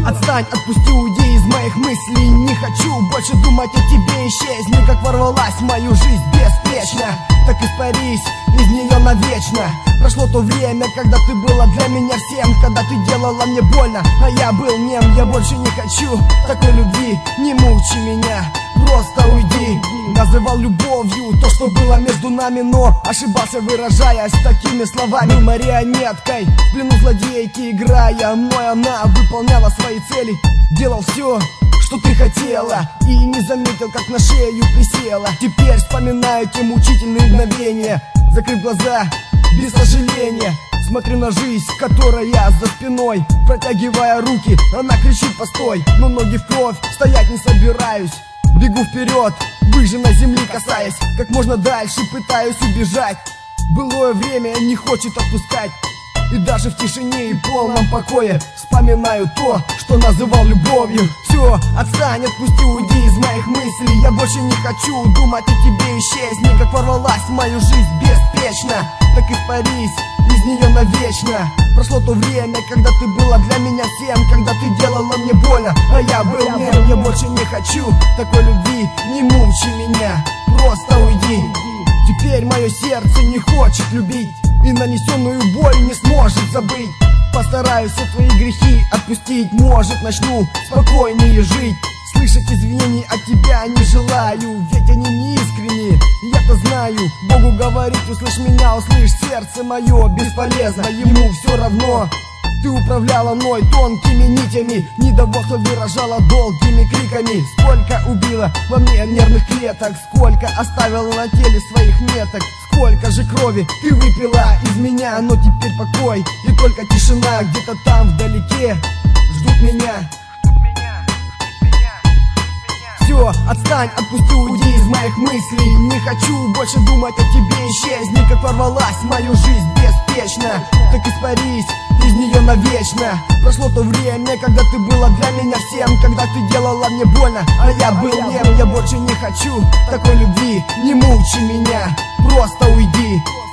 Отстань, отпусти, уйди из моих мыслей. Не хочу больше думать о тебе, исчезни. Как ворвалась в мою жизнь беспечно, так испарись из нее навечно. Прошло то время, когда ты была для меня всем, когда ты делала мне больно, а я был нем. Я больше не хочу такой любви, не мучи меня, просто уйди. Называл любовью то, что было между нами, но ошибался, выражаясь такими словами. Марионеткой, в плену злодейки играя, мной она выполняла свои цели. Делал все, что ты хотела, и не заметил, как на шею присела. Теперь вспоминаю те мучительные мгновения, закрыв глаза, без сожаления. Смотрю на жизнь, которая за спиной, протягивая руки, она кричит: постой, но ноги в кровь, стоять не собираюсь. Бегу вперед, выжженной земли касаясь, как можно дальше пытаюсь убежать. Былое время не хочет отпускать, и даже в тишине и полном покое вспоминаю то, что называл любовью. Все, отстань, отпусти, уйди из моих мыслей. Я больше не хочу думать о тебе, исчезни. Как ворвалась в мою жизнь беспечно, так испарись из нее навечно. Прошло то время, когда ты была для меня всем, когда ты делала мне больно, а я был нем. Я больше не хочу такой любви, не мучи меня, просто уйди. Теперь мое сердце не хочет любить, и нанесенную боль не сможет забыть. Постараюсь все твои грехи отпустить, может начну спокойнее жить. Слышать извинений от тебя не желаю, ведь они не искренние, я-то знаю. Богу говорить: услышь меня, услышь сердце мое, бесполезно, ему все равно. Ты управляла мной тонкими нитями, недовольство выражала долгими криками. Сколько убила во мне нервных клеток, сколько оставила на теле своих меток. Сколько же крови ты выпила из меня, но теперь покой и только тишина где-то там вдалеке ждут меня. Все, отстань, отпусти, уйди из моих мыслей. Не хочу больше думать о тебе, исчезни. Как ворвалась в мою жизнь беспечно, так испарись из нее навечно. Прошло то время, когда ты была для меня всем, когда ты делала мне больно, а я был нем. Я больше не хочу такой любви, не мучи меня, просто уйди.